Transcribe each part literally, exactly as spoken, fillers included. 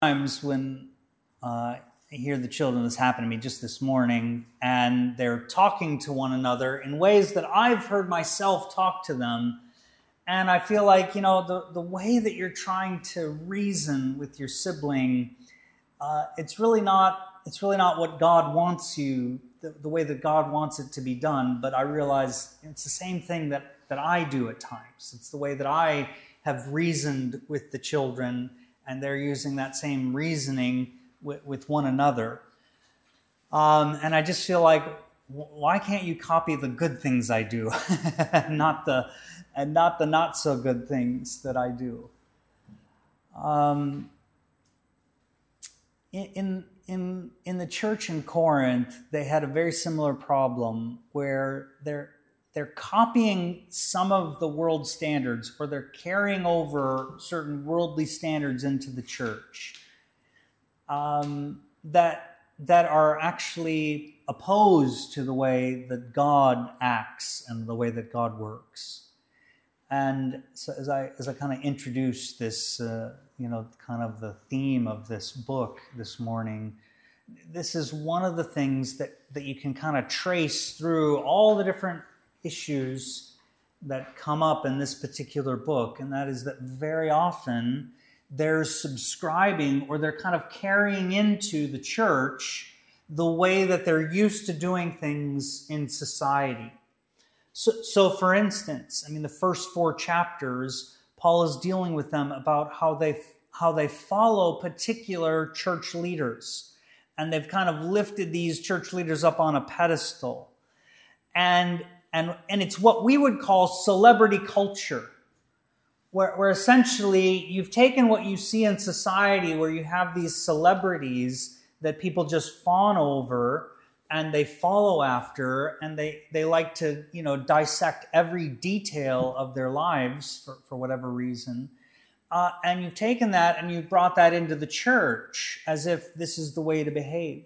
Times when uh, I hear the children, this happened to me just this morning, and they're talking to one another in ways that I've heard myself talk to them. And I feel like, you know, the, the way that you're trying to reason with your sibling, uh, it's really not it's really not what God wants you, the, the way that God wants it to be done. But I realize it's the same thing that, that I do at times. It's the way that I have reasoned with the children, and they're using that same reasoning with, with one another. Um, and I just feel like, why can't you copy the good things I do, not the and not the not so good things that I do? Um, in in in the church in Corinth, they had a very similar problem where they're they're copying some of the world standards, or they're carrying over certain worldly standards into the church um, that that are actually opposed to the way that God acts and the way that God works. And so as I as I kind of introduce this, uh, you know, kind of the theme of this book this morning, this is one of the things that, that you can kind of trace through all the different issues that come up in this particular book, and that is that very often they're subscribing, or they're kind of carrying into the church the way that they're used to doing things in society. So, so for instance, I mean, the first four chapters, Paul is dealing with them about how they how they follow particular church leaders, and they've kind of lifted these church leaders up on a pedestal, and and and it's what we would call celebrity culture, where, where essentially you've taken what you see in society, where you have these celebrities that people just fawn over and they follow after, and they, they like to, you know, dissect every detail of their lives for, for whatever reason. Uh, and you've taken that and you've brought that into the church as if this is the way to behave.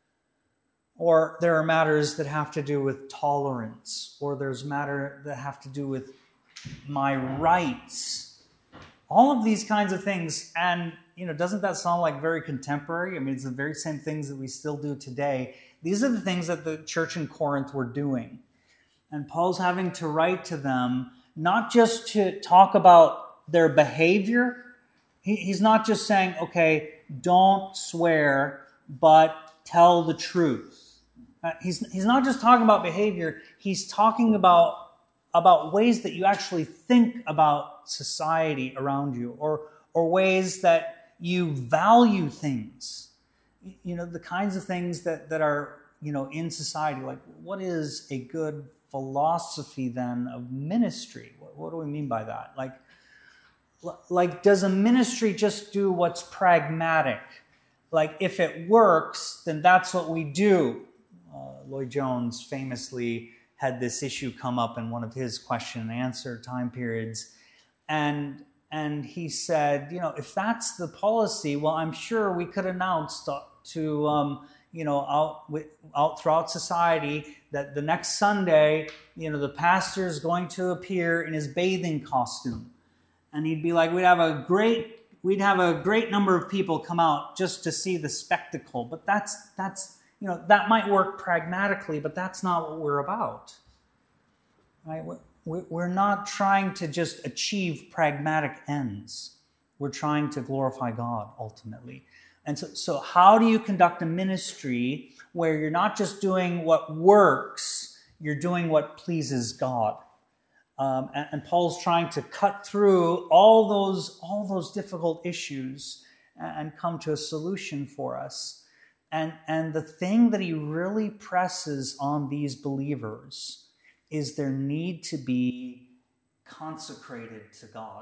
Or there are matters that have to do with tolerance, or there's matter that have to do with my rights. All of these kinds of things. And, you know, doesn't that sound like very contemporary? I mean, it's the very same things that we still do today. These are the things that the church in Corinth were doing. And Paul's having to write to them, not just to talk about their behavior. He, he's not just saying, okay, don't swear, but tell the truth. Uh, he's, he's not just talking about behavior. He's talking about about ways that you actually think about society around you, or or ways that you value things. You know, the kinds of things that, that are, you know, in society. Like, what is a good philosophy then of ministry? What, what do we mean by that? Like, like, does a ministry just do what's pragmatic? Like, if it works, then that's what we do. Uh, Lloyd Jones famously had this issue come up in one of his question and answer time periods. And and he said, you know, if that's the policy, well, I'm sure we could announce to, to um, you know, out, out throughout society that the next Sunday, you know, the pastor is going to appear in his bathing costume. And he'd be like, we'd have a great, we'd have a great number of people come out just to see the spectacle. But that's, that's, you know, that might work pragmatically, but that's not what we're about. Right? We're not trying to just achieve pragmatic ends. We're trying to glorify God ultimately. And so, so how do you conduct a ministry where you're not just doing what works, you're doing what pleases God? Um, and, and Paul's trying to cut through all those, all those difficult issues and come to a solution for us. And, and the thing that he really presses on these believers is their need to be consecrated to God.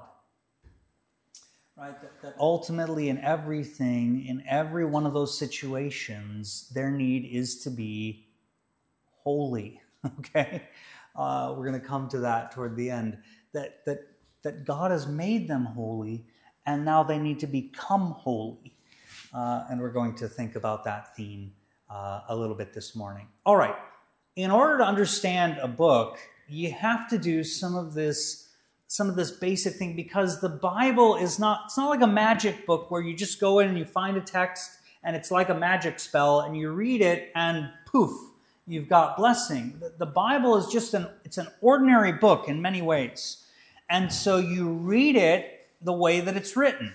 Right? That, that ultimately in everything, in every one of those situations, their need is to be holy. Okay? Uh, we're going to come to that toward the end. That, that, that God has made them holy, and now they need to become holy. Uh, and we're going to think about that theme uh, a little bit this morning. All right. In order to understand a book, you have to do some of this some of this basic thing, because the Bible is not, it's not like a magic book where you just go in and you find a text and it's like a magic spell and you read it and poof, you've got blessing. The, the Bible is just an, it's an ordinary book in many ways. And so you read it the way that it's written.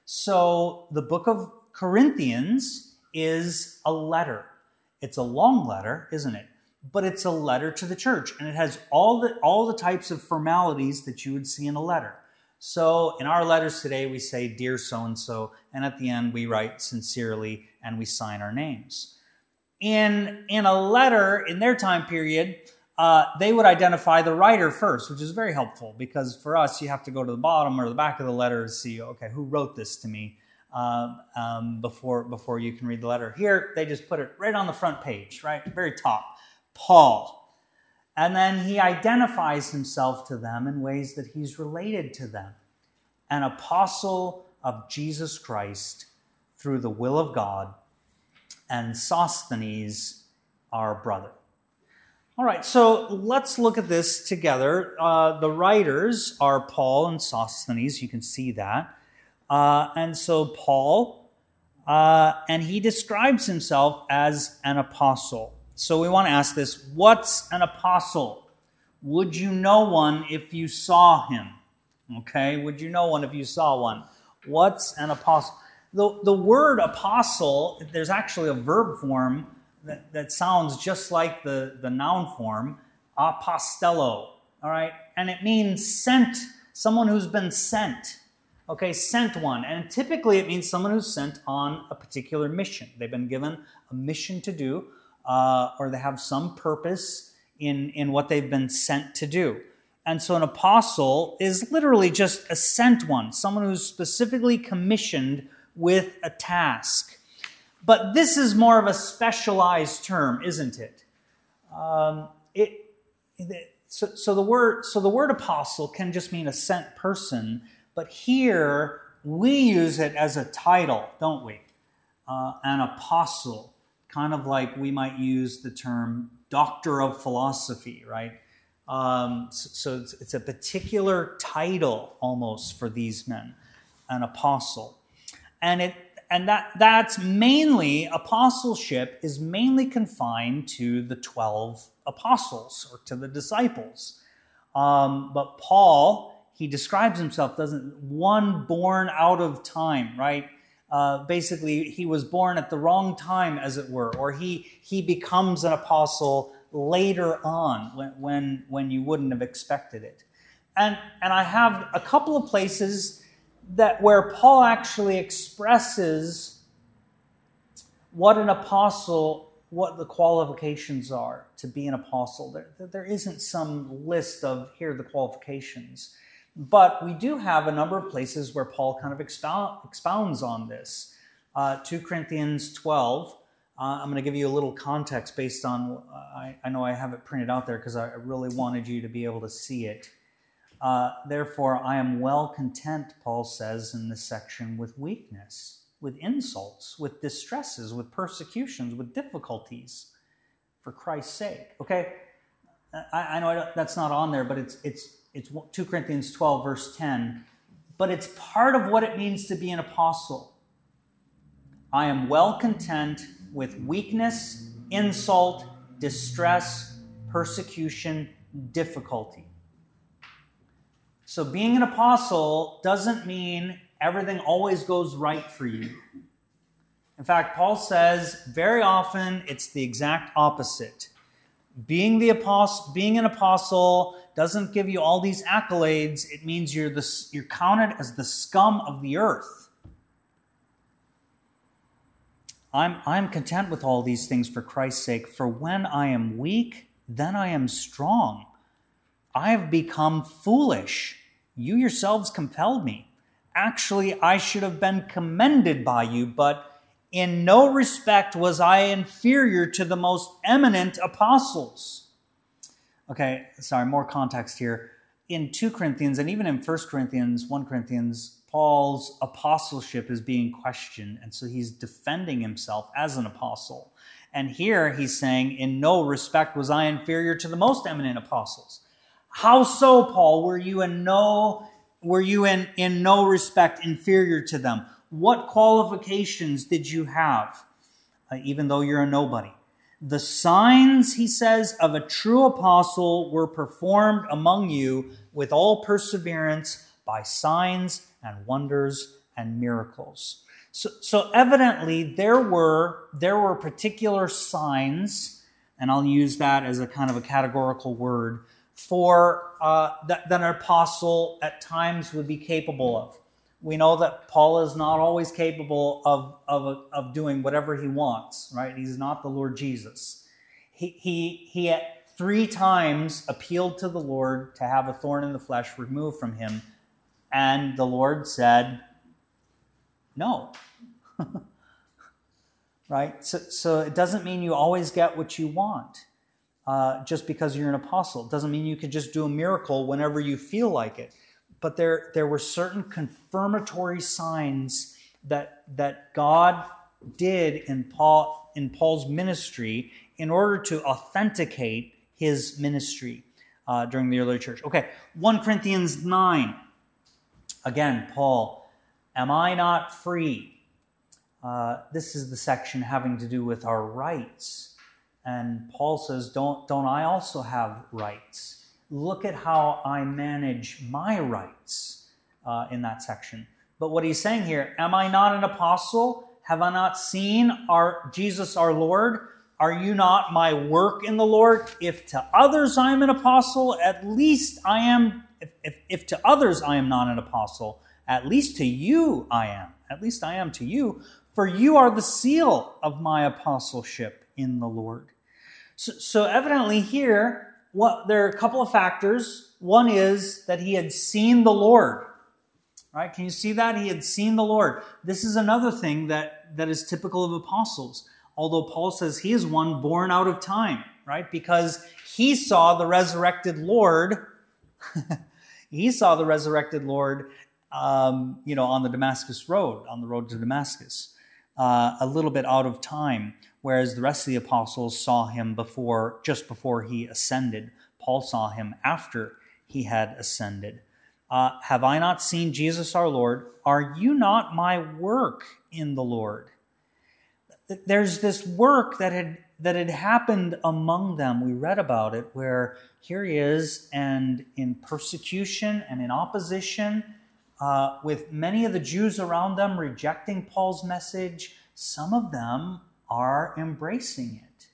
So the book of Corinthians is a letter. It's a long letter, isn't it? But it's a letter to the church, and it has all the all the types of formalities that you would see in a letter. So in our letters today, we say, "Dear so-and-so," and at the end we write sincerely and we sign our names. In, in a letter, in their time period, uh, they would identify the writer first, which is very helpful, because for us, you have to go to the bottom or the back of the letter to see, okay, who wrote this to me uh, um, before, before you can read the letter. Here, they just put it right on the front page, right, very top. Paul. And then he identifies himself to them in ways that he's related to them. An apostle of Jesus Christ through the will of God, and Sosthenes, our brother. All right, so let's look at this together. Uh, the writers are Paul and Sosthenes. You can see that. Uh, and so Paul, uh, and he describes himself as an apostle. So we want to ask this, what's an apostle? Would you know one if you saw him? Okay, would you know one if you saw one? What's an apostle? The, the word apostle, there's actually a verb form that, that sounds just like the, the noun form, apostello, all right? And it means sent, someone who's been sent. Okay, sent one. And typically it means someone who's sent on a particular mission. They've been given a mission to do, Uh, or they have some purpose in, in what they've been sent to do. And so an apostle is literally just a sent one, someone who's specifically commissioned with a task. But this is more of a specialized term, isn't it? Um, it, it so, so the word so the word apostle can just mean a sent person, but here we use it as a title, don't we? Uh, an apostle. Kind of like we might use the term doctor of philosophy, right? Um, so so it's, it's a particular title almost for these men, an apostle. And it and that that's mainly, apostleship is mainly confined to the twelve apostles or to the disciples. Um, but Paul, he describes himself, doesn't, one born out of time, right? Uh, basically, he was born at the wrong time, as it were, or he he becomes an apostle later on when when, when you wouldn't have expected it. And, and I have a couple of places that where Paul actually expresses what an apostle, what the qualifications are to be an apostle. There, there isn't some list of here are the qualifications. But we do have a number of places where Paul kind of expound, expounds on this. Uh, Second Corinthians twelve, uh, I'm going to give you a little context based on, uh, I, I know I have it printed out there because I really wanted you to be able to see it. Uh, Therefore, I am well content, Paul says in this section, with weakness, with insults, with distresses, with persecutions, with difficulties, for Christ's sake. Okay, I, I know I don't, that's not on there, but it's it's It's Second Corinthians twelve, verse ten. But it's part of what it means to be an apostle. I am well content with weakness, insult, distress, persecution, difficulty. So being an apostle doesn't mean everything always goes right for you. In fact, Paul says very often it's the exact opposite. Being the apostle, being an apostle doesn't give you all these accolades. It means you're the, you're counted as the scum of the earth. I'm, I'm content with all these things for Christ's sake. For when I am weak, then I am strong. I have become foolish. You yourselves compelled me. Actually, I should have been commended by you, but in no respect was I inferior to the most eminent apostles. Okay, sorry, more context here. In Second Corinthians and even in First Corinthians, First Corinthians, Paul's apostleship is being questioned, and so he's defending himself as an apostle. And here he's saying, in no respect was I inferior to the most eminent apostles. How so, Paul? Were you in no, were you in, in no respect inferior to them? What qualifications did you have, uh, even though you're a nobody? The signs, he says, of a true apostle were performed among you with all perseverance by signs and wonders and miracles. So, so evidently there were, there were particular signs, and I'll use that as a kind of a categorical word, for uh, that, that an apostle at times would be capable of. We know that Paul is not always capable of, of, of doing whatever he wants, right? He's not the Lord Jesus. He, he, he at three times appealed to the Lord to have a thorn in the flesh removed from him, and the Lord said, no. Right? So, so it doesn't mean you always get what you want uh, just because you're an apostle. It doesn't mean you can just do a miracle whenever you feel like it. But there, there were certain confirmatory signs that, that God did in Paul, in Paul's ministry in order to authenticate his ministry uh, during the early church. Okay, First Corinthians nine. Again, Paul, am I not free? Uh, this is the section having to do with our rights. And Paul says, don't, don't I also have rights? Look at how I manage my rights uh, in that section. But what he's saying here, am I not an apostle? Have I not seen our Jesus our Lord? Are you not my work in the Lord? If to others I am an apostle, at least I am, if, if, if to others I am not an apostle, at least to you I am. At least I am to you. For you are the seal of my apostleship in the Lord. So, so evidently here, what, there are a couple of factors. One is that he had seen the Lord. Right? Can you see that? He had seen the Lord. This is another thing that, that is typical of apostles. Although Paul says he is one born out of time, right? Because he saw the resurrected Lord. he saw the resurrected Lord, um, you know, on the Damascus road, on the road to Damascus, uh, a little bit out of time. Whereas the rest of the apostles saw him before, just before he ascended. Paul saw him after he had ascended. Uh, have I not seen Jesus our Lord? Are you not my work in the Lord? There's this work that had that had happened among them. We read about it, where here he is, and in persecution and in opposition, uh, with many of the Jews around them rejecting Paul's message, some of them are embracing it.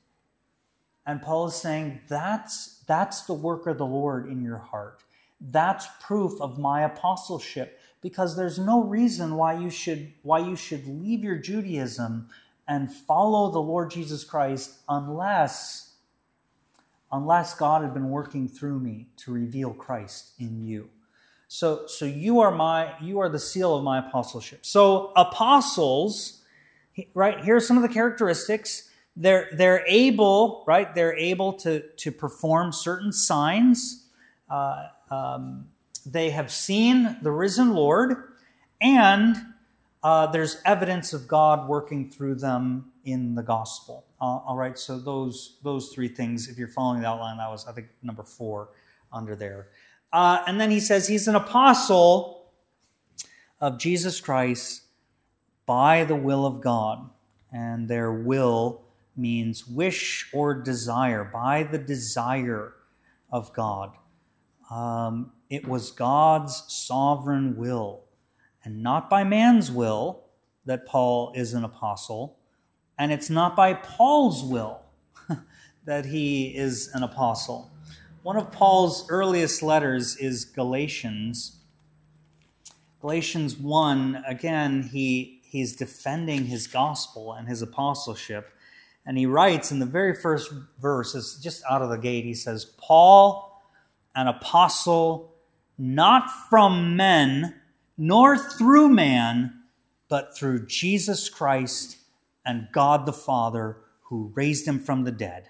And Paul is saying, that's, that's the work of the Lord in your heart. That's proof of my apostleship, because there's no reason why you should, why you should leave your Judaism and follow the Lord Jesus Christ unless, unless God had been working through me to reveal Christ in you. So, so you are my, you are the seal of my apostleship. So apostles, right, here are some of the characteristics. They're, they're able, right, they're able to, to perform certain signs. Uh, um, they have seen the risen Lord, and uh, there's evidence of God working through them in the gospel. Uh, all right, so those, those three things, if you're following the outline, that was, I think, number four under there. Uh, and then he says he's an apostle of Jesus Christ by the will of God. And their will means wish or desire, by the desire of God. Um, it was God's sovereign will, and not by man's will, that Paul is an apostle. And it's not by Paul's will that he is an apostle. One of Paul's earliest letters is Galatians. Galatians one, again, he He's defending his gospel and his apostleship. And he writes in the very first verse, it's just out of the gate, he says, Paul, an apostle, not from men, nor through man, but through Jesus Christ and God the Father, who raised him from the dead.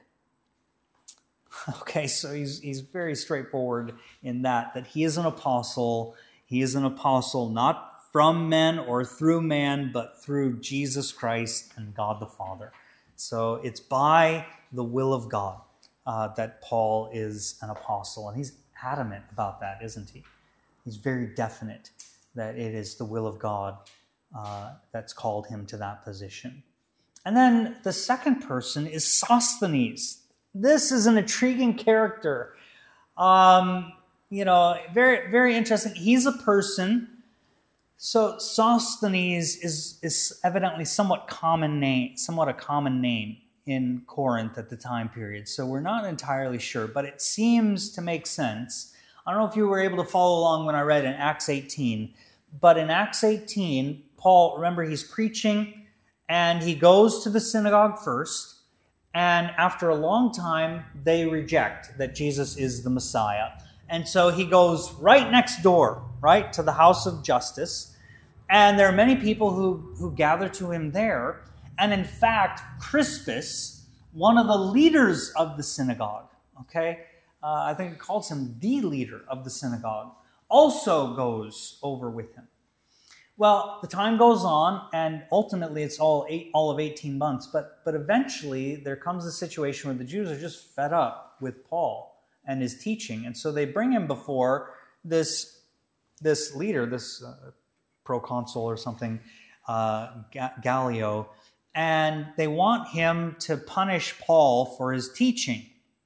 Okay, so he's, he's very straightforward in that, that he is an apostle. He is an apostle not from men or through man, but through Jesus Christ and God the Father. So it's by the will of God uh, that Paul is an apostle. And he's adamant about that, isn't he? He's very definite that it is the will of God uh, that's called him to that position. And then the second person is Sosthenes. This is an intriguing character. Um, you know, very, very interesting. He's a person. So Sosthenes is, is evidently somewhat common name, somewhat a common name in Corinth at the time period. So we're not entirely sure, but it seems to make sense. I don't know if you were able to follow along when I read in Acts eighteen, but in Acts eighteen, Paul, remember, he's preaching, and he goes to the synagogue first, and after a long time, they reject that Jesus is the Messiah. And so he goes right next door, right, to the house of justice, and there are many people who, who gather to him there. And in fact, Crispus, one of the leaders of the synagogue, okay, uh, I think it calls him the leader of the synagogue, also goes over with him. Well, the time goes on, and ultimately it's all eight, all of eighteen months, but, but eventually there comes a situation where the Jews are just fed up with Paul and his teaching, and so they bring him before this, this leader, this uh, proconsul or something, uh, Gallio, and they want him to punish Paul for his teaching.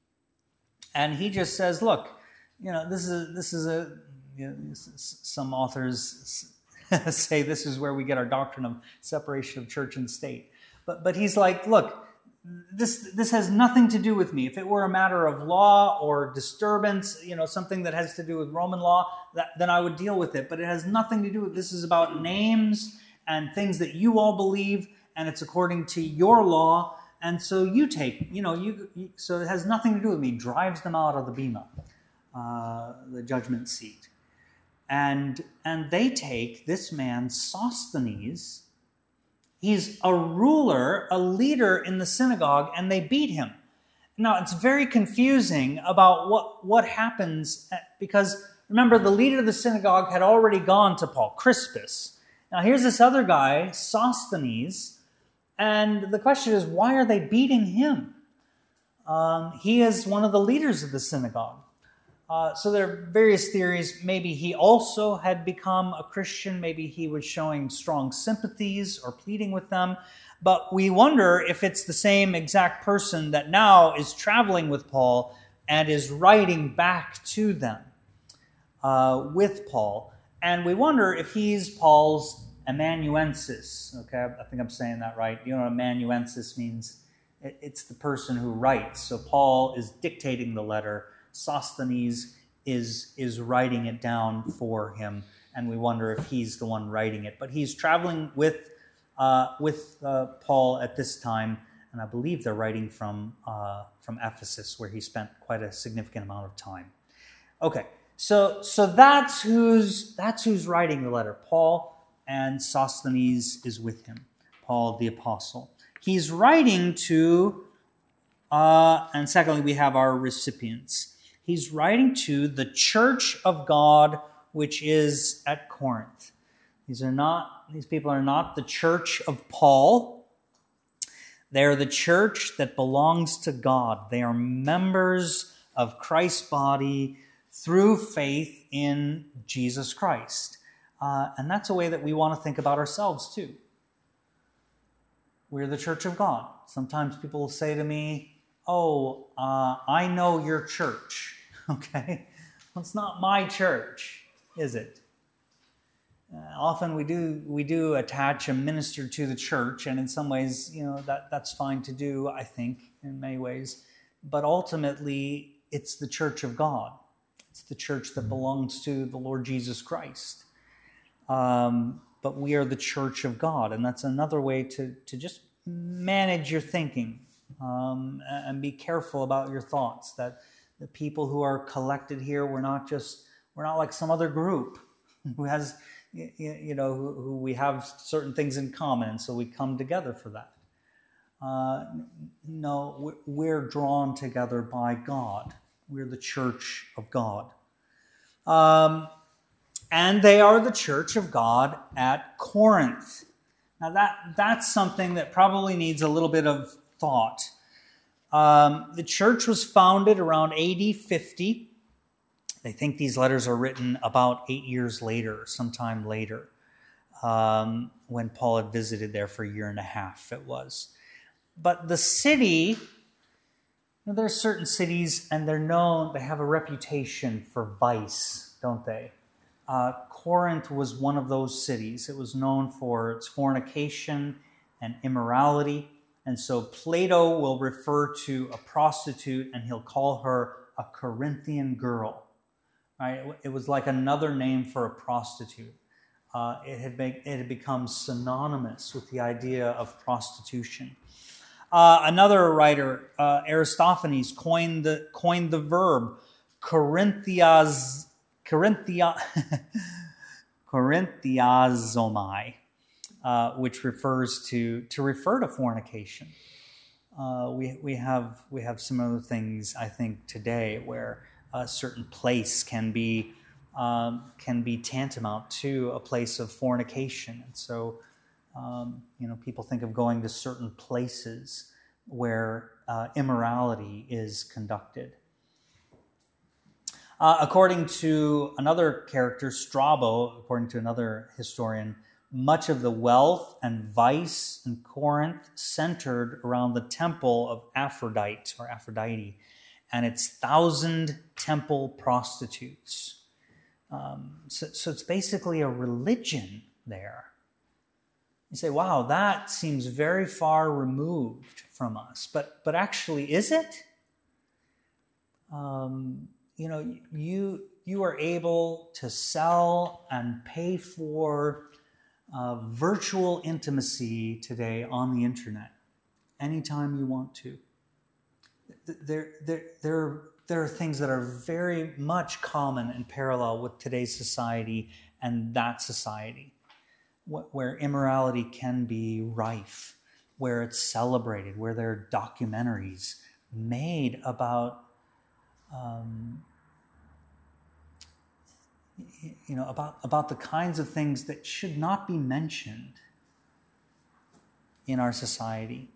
And he just says, look, you know, this is this is a, you know, some authors say this is where we get our doctrine of separation of church and state. But but he's like, look, this this has nothing to do with me. If it were a matter of law or disturbance, you know, something that has to do with Roman law, that, then I would deal with it. But it has nothing to do with, this is about names and things that you all believe, and it's according to your law, and so you take, you know, you, you so it has nothing to do with me. Drives them out of the bema, uh, the judgment seat. And, and they take this man, Sosthenes. He's a ruler, a leader in the synagogue, and they beat him. Now, it's very confusing about what, what happens, because remember, the leader of the synagogue had already gone to Paul, Crispus. Now, here's this other guy, Sosthenes, and the question is, why are they beating him? Um, he is one of the leaders of the synagogue. Uh, so there are various theories. Maybe he also had become a Christian. Maybe he was showing strong sympathies or pleading with them. But we wonder if it's the same exact person that now is traveling with Paul and is writing back to them uh, with Paul. And we wonder if he's Paul's amanuensis. Okay, I think I'm saying that right. You know what amanuensis means? It's the person who writes. So Paul is dictating the letter. Sosthenes is, is writing it down for him, and we wonder if he's the one writing it. But he's traveling with uh, with uh, Paul at this time, and I believe they're writing from uh, from Ephesus, where he spent quite a significant amount of time. Okay, so so that's who's that's who's writing the letter. Paul, and Sosthenes is with him. Paul the apostle. He's writing to, uh, and secondly, we have our recipients. He's writing to the church of God, which is at Corinth. These are not, these people are not the church of Paul. They are the church that belongs to God. They are members of Christ's body through faith in Jesus Christ. Uh, and that's a way that we want to think about ourselves too. We're the church of God. Sometimes people will say to me, oh, uh, I know your church. Okay? Well, it's not my church, is it? Uh, often we do we do attach a minister to the church, and in some ways, you know, that, that's fine to do, I think, in many ways. But ultimately, it's the church of God. It's the church that belongs to the Lord Jesus Christ. Um, but we are the church of God, and that's another way to, to just manage your thinking. Um, and be careful about your thoughts, that the people who are collected here, we're not just, we're not like some other group who has, you know, who, who we have certain things in common, and so we come together for that. Uh, no, we're drawn together by God. We're the church of God. Um, and they are the church of God at Corinth. Now that that's something that probably needs a little bit of thought. Um, the church was founded around A D fifty. They think these letters are written about eight years later, sometime later, um, when Paul had visited there for a year and a half, it was. But the city, there are certain cities, and they're known, they have a reputation for vice, don't they? Uh, Corinth was one of those cities. It was known for its fornication and immorality. And so Plato will refer to a prostitute, and he'll call her a Corinthian girl. Right? It was like another name for a prostitute. Uh, it had been, it had become synonymous with the idea of prostitution. Uh, another writer, uh, Aristophanes, coined the coined the verb Corinthiaz, Corinthia, Corinthiazomai, uh, which refers to to refer to fornication. Uh, we we have we have some other things, I think, today where a certain place can be um, can be tantamount to a place of fornication, and so. Um, you know, people think of going to certain places where uh, immorality is conducted. Uh, according to another character, Strabo, according to another historian, much of the wealth and vice in Corinth centered around the temple of Aphrodite or Aphrodite and its thousand temple prostitutes. Um, so, so it's basically a religion there. You say, wow, that seems very far removed from us. But but actually, is it? Um, you know, you you are able to sell and pay for uh, virtual intimacy today on the internet, anytime you want to. There, there, there, there are things that are very much common and parallel with today's society and that society, where immorality can be rife, where it's celebrated, where there are documentaries made about, um, you know, about, about the kinds of things that should not be mentioned in our society.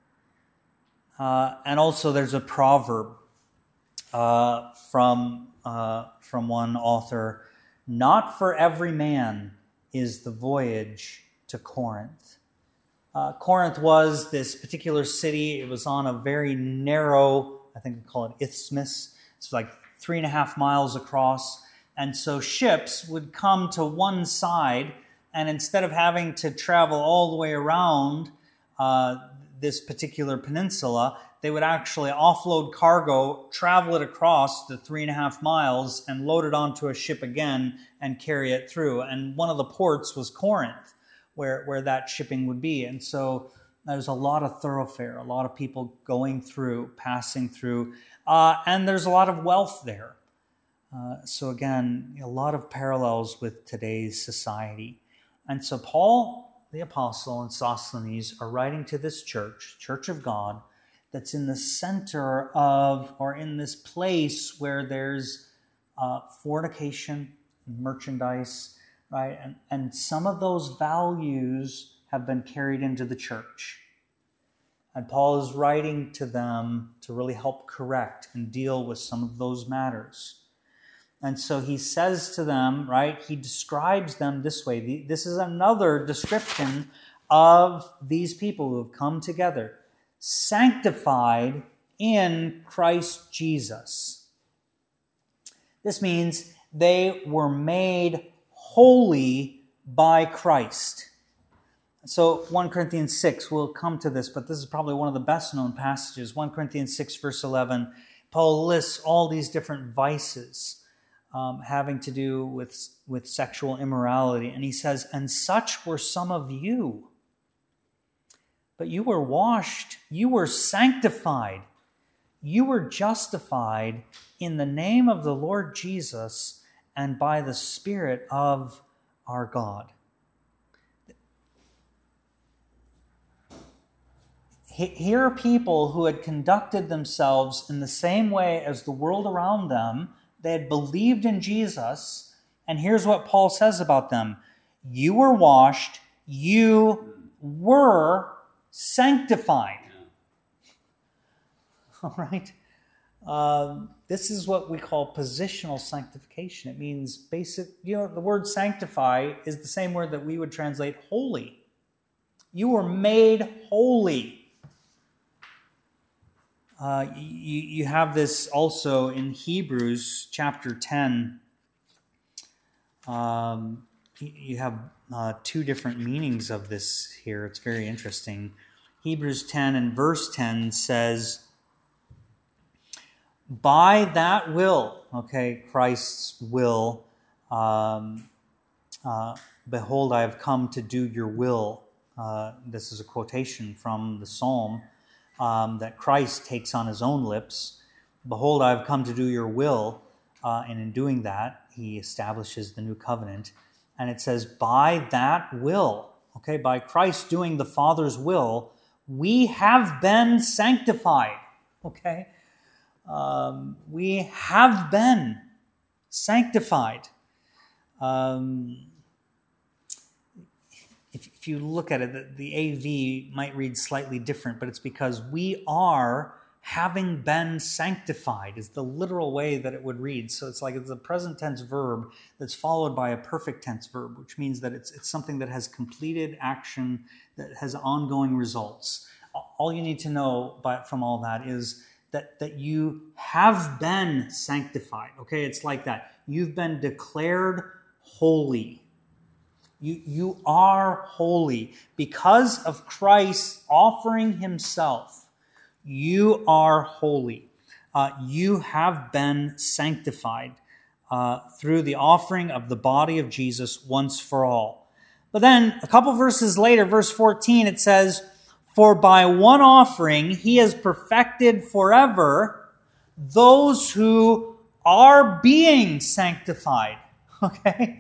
Uh, and also there's a proverb uh, from, uh, from one author, "Not for every man is the voyage to Corinth." Uh, Corinth was this particular city. It was on a very narrow, I think we call it isthmus. It's like three and a half miles across. And so ships would come to one side, and instead of having to travel all the way around uh, this particular peninsula, they would actually offload cargo, travel it across the three and a half miles, and load it onto a ship again and carry it through. And one of the ports was Corinth, where, where that shipping would be. And so there's a lot of thoroughfare, a lot of people going through, passing through, uh, and there's a lot of wealth there. Uh, so again, a lot of parallels with today's society. And so Paul, the apostle, and Sosthenes are writing to this church, Church of God, that's in the center of, or in this place where there's uh, fornication, merchandise, right? And, and some of those values have been carried into the church. And Paul is writing to them to really help correct and deal with some of those matters. And so he says to them, right, he describes them this way. This is another description of these people who have come together, sanctified in Christ Jesus. This means they were made holy by Christ. So First Corinthians six, we'll come to this, but this is probably one of the best known passages. First Corinthians six, verse eleven, Paul lists all these different vices Um, having to do with, with sexual immorality. And he says, "And such were some of you. But you were washed, you were sanctified, you were justified in the name of the Lord Jesus and by the Spirit of our God." Here are people who had conducted themselves in the same way as the world around them. They had believed in Jesus, and here's what Paul says about them. You were washed, you were sanctified. All right? Um, this is what we call positional sanctification. It means basic, you know, the word sanctify is the same word that we would translate holy. You were made holy. Uh, you, you have this also in Hebrews chapter ten. Um, you have uh, two different meanings of this here. It's very interesting. Hebrews ten and verse ten says, by that will, okay, Christ's will, um, uh, behold, I have come to do your will. Uh, this is a quotation from the Psalm um, that Christ takes on his own lips. Behold, I have come to do your will. Uh, and in doing that, he establishes the new covenant. And it says, by that will, okay, by Christ doing the Father's will, we have been sanctified, okay? Um, we have been sanctified. Um, if, if you look at it, the, the A V might read slightly different, but it's because we are having been sanctified is the literal way that it would read. So it's like it's a present tense verb that's followed by a perfect tense verb, which means that it's it's something that has completed action, that has ongoing results. All you need to know by, from all that is that, that you have been sanctified. Okay, it's like that. You've been declared holy. You, you are holy. Because of Christ offering himself, you are holy. Uh, you have been sanctified uh, through the offering of the body of Jesus once for all. But then a couple verses later, verse fourteen, it says, for by one offering he has perfected forever those who are being sanctified. Okay?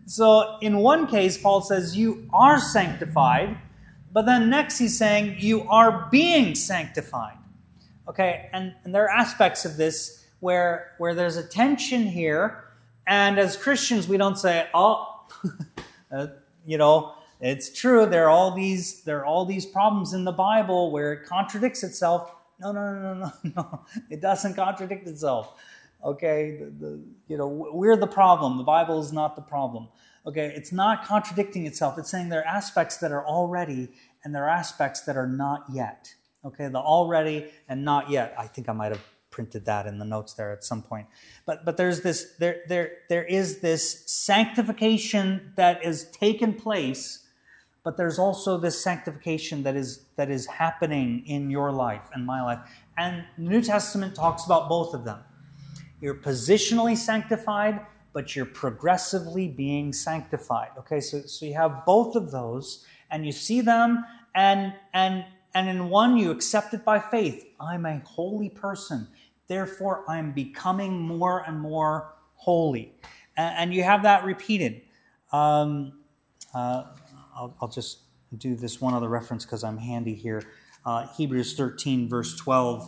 So in one case, Paul says you are sanctified, but then next he's saying you are being sanctified. Okay, and, and there are aspects of this where, where there's a tension here, and as Christians we don't say, oh, uh, you know, it's true, there are all these there are all these problems in the Bible where it contradicts itself. No, no, no, no, no, no. It doesn't contradict itself. Okay, the, the, you know, we're the problem. The Bible is not the problem. Okay, it's not contradicting itself. It's saying there are aspects that are already and there are aspects that are not yet. Okay, the already and not yet. I think I might have printed that in the notes there at some point. But but there's this there there there is this sanctification that is taken place. But there's also this sanctification that is that is happening in your life and my life. And the New Testament talks about both of them. You're positionally sanctified, but you're progressively being sanctified. Okay, so, so you have both of those, and you see them, and and and in one you accept it by faith. I'm a holy person, therefore I'm becoming more and more holy. And, and you have that repeated. Um, uh, I'll, I'll just do this one other reference because I'm handy here. Uh, Hebrews thirteen, verse twelve,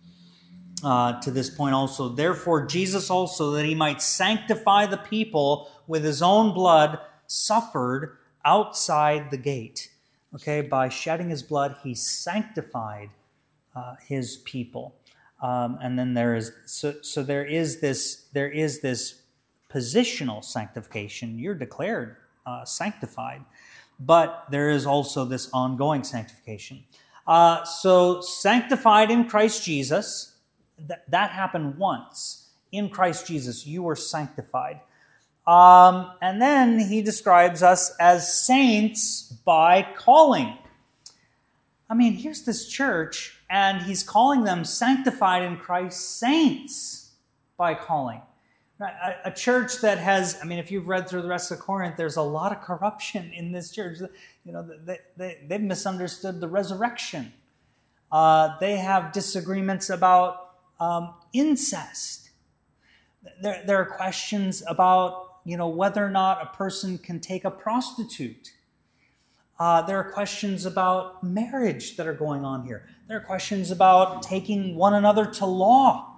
uh, to this point also. Therefore, Jesus also, that he might sanctify the people with his own blood, suffered outside the gate. Okay, by shedding his blood, he sanctified uh, his people. Um, and then there is so so there is this there is this positional sanctification. You're declared uh, sanctified. But there is also this ongoing sanctification. Uh, so sanctified in Christ Jesus, th- that happened once. In Christ Jesus, you were sanctified. Um, and then he describes us as saints by calling. I mean, here's this church, and he's calling them sanctified in Christ saints by calling. A, a church that has, I mean, if you've read through the rest of Corinth, there's a lot of corruption in this church. You know, they, they, they've misunderstood the resurrection. Uh, they have disagreements about um, incest. There, there are questions about, you know, whether or not a person can take a prostitute. Uh, there are questions about marriage that are going on here. There are questions about taking one another to law.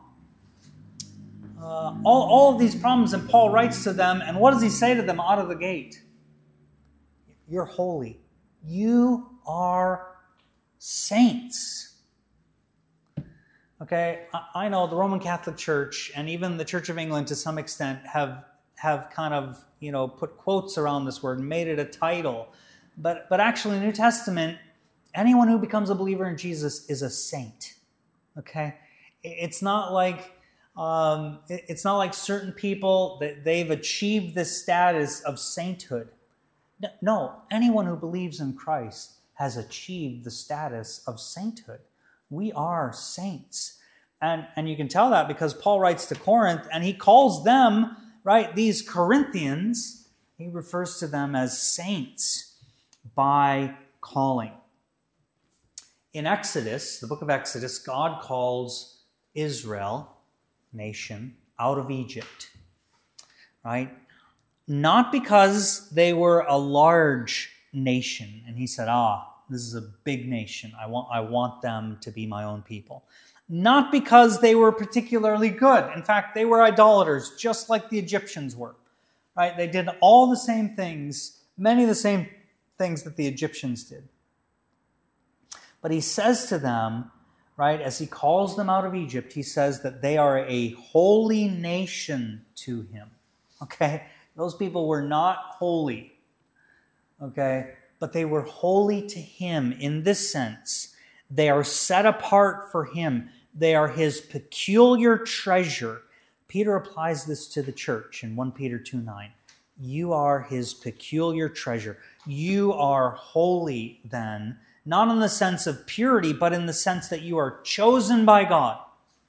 Uh, all, all of these problems, and Paul writes to them, and what does he say to them out of the gate? You're holy. You are saints. Okay, I, I know the Roman Catholic Church and even the Church of England to some extent have have kind of, you know, put quotes around this word and made it a title. But but actually in the New Testament, anyone who becomes a believer in Jesus is a saint. Okay? It's not like um, it's not like certain people that they've achieved this status of sainthood. No, anyone who believes in Christ has achieved the status of sainthood. We are saints. And, and you can tell that because Paul writes to Corinth and he calls them, right, these Corinthians, he refers to them as saints by calling. In Exodus, the book of Exodus, God calls Israel, nation, out of Egypt, right? Not because they were a large nation, and he said, ah, this is a big nation. I want, I want them to be my own people. Not because they were particularly good. In fact, they were idolaters, just like the Egyptians were, right? They did all the same things, many of the same things that the Egyptians did. But he says to them, right, as he calls them out of Egypt, he says that they are a holy nation to him. Okay? Those people were not holy. Okay? But they were holy to him in this sense. They are set apart for him. They are his peculiar treasure. Peter applies this to the church in First Peter two nine. You are his peculiar treasure. You are holy then, not in the sense of purity, but in the sense that you are chosen by God.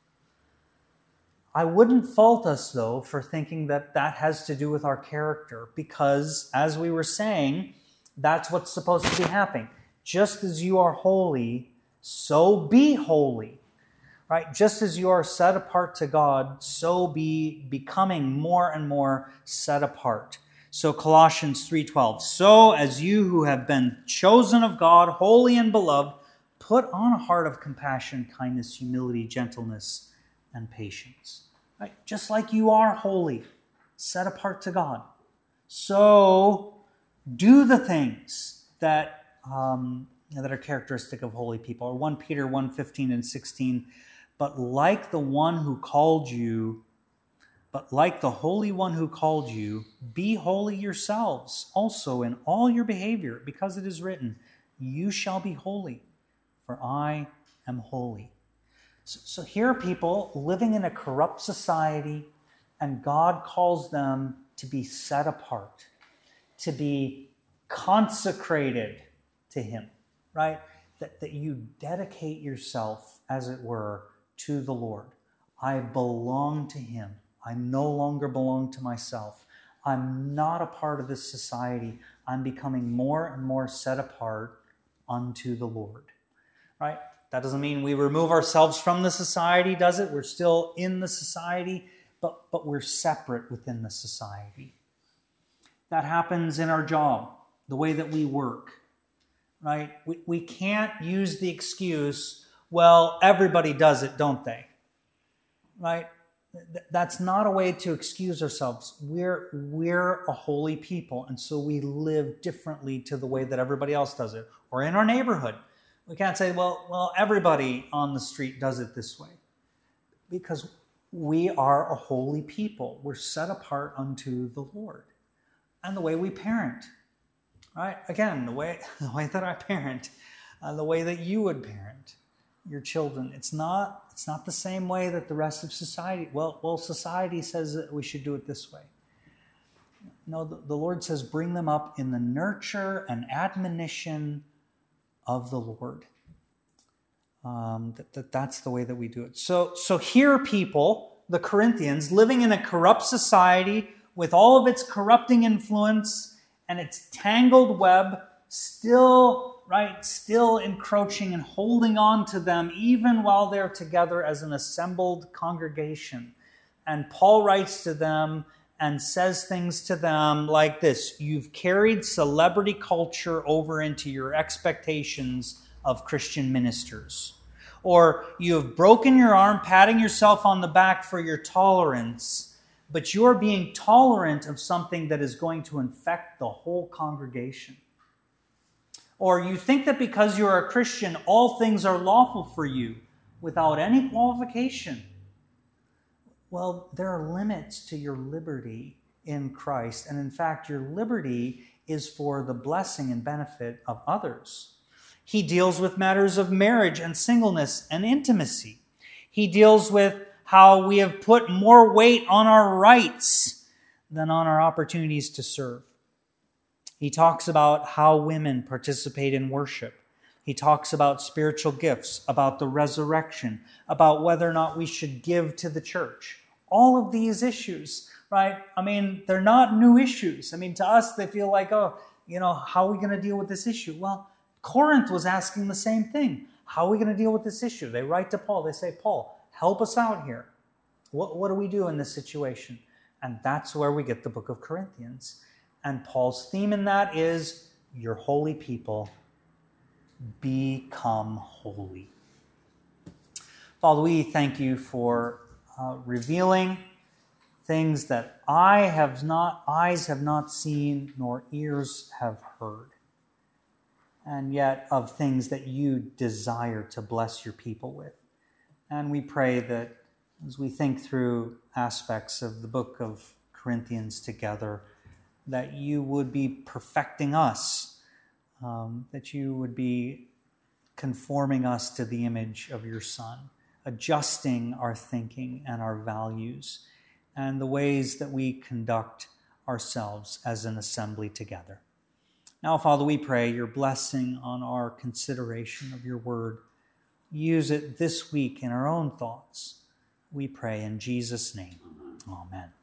I wouldn't fault us, though, for thinking that that has to do with our character, because, as we were saying, that's what's supposed to be happening. Just as you are holy, so be holy. Right? Just as you are set apart to God, so be becoming more and more set apart. So Colossians three twelve, so as you who have been chosen of God, holy and beloved, put on a heart of compassion, kindness, humility, gentleness, and patience. Right? Just like you are holy, set apart to God. So do the things that um, that are characteristic of holy people. Or First Peter one fifteen and sixteen, but like the one who called you, but like the Holy One who called you, be holy yourselves also in all your behavior, because it is written, you shall be holy, for I am holy. So, so here are people living in a corrupt society, and God calls them to be set apart, to be consecrated to him, right? That, that you dedicate yourself, as it were, to the Lord. I belong to him. I no longer belong to myself. I'm not a part of this society. I'm becoming more and more set apart unto the Lord. Right? That doesn't mean we remove ourselves from the society, does it? We're still in the society, but, but we're separate within the society. That happens in our job, the way that we work. Right? We, we can't use the excuse, well, everybody does it, don't they? Right? That's not a way to excuse ourselves. We're, we're a holy people, and so we live differently to the way that everybody else does it. Or in our neighborhood. We can't say, well, well, everybody on the street does it this way. Because we are a holy people. We're set apart unto the Lord. And the way we parent. Right? Again, the way, the way that I parent, uh, the way that you would parent your children. It's not, it's not the same way that the rest of society, well, well, society says that we should do it this way. No, the, the Lord says bring them up in the nurture and admonition of the Lord. Um, that, that that's the way that we do it. So, so here are people, the Corinthians, living in a corrupt society with all of its corrupting influence and its tangled web, still, right, still encroaching and holding on to them even while they're together as an assembled congregation. And Paul writes to them and says things to them like this: you've carried celebrity culture over into your expectations of Christian ministers. Or you have broken your arm patting yourself on the back for your tolerance, but you're being tolerant of something that is going to infect the whole congregation. Or you think that because you're a Christian, all things are lawful for you, without any qualification. Well, there are limits to your liberty in Christ. And in fact, your liberty is for the blessing and benefit of others. He deals with matters of marriage and singleness and intimacy. He deals with how we have put more weight on our rights than on our opportunities to serve. He talks about how women participate in worship. He talks about spiritual gifts, about the resurrection, about whether or not we should give to the church. All of these issues, right? I mean, they're not new issues. I mean, to us, they feel like, oh, you know, how are we going to deal with this issue? Well, Corinth was asking the same thing. How are we going to deal with this issue? They write to Paul. They say, Paul, help us out here. What, what do we do in this situation? And that's where we get the book of Corinthians. And Paul's theme in that is, you're holy people, become holy. Father, we thank you for uh, revealing things that eye have not, eyes have not seen, nor ears have heard. And yet of things that you desire to bless your people with. And we pray that as we think through aspects of the book of Corinthians together, that you would be perfecting us, um, that you would be conforming us to the image of your Son, adjusting our thinking and our values and the ways that we conduct ourselves as an assembly together. Now, Father, we pray your blessing on our consideration of your word. Use it this week in our own thoughts. We pray in Jesus' name. Amen.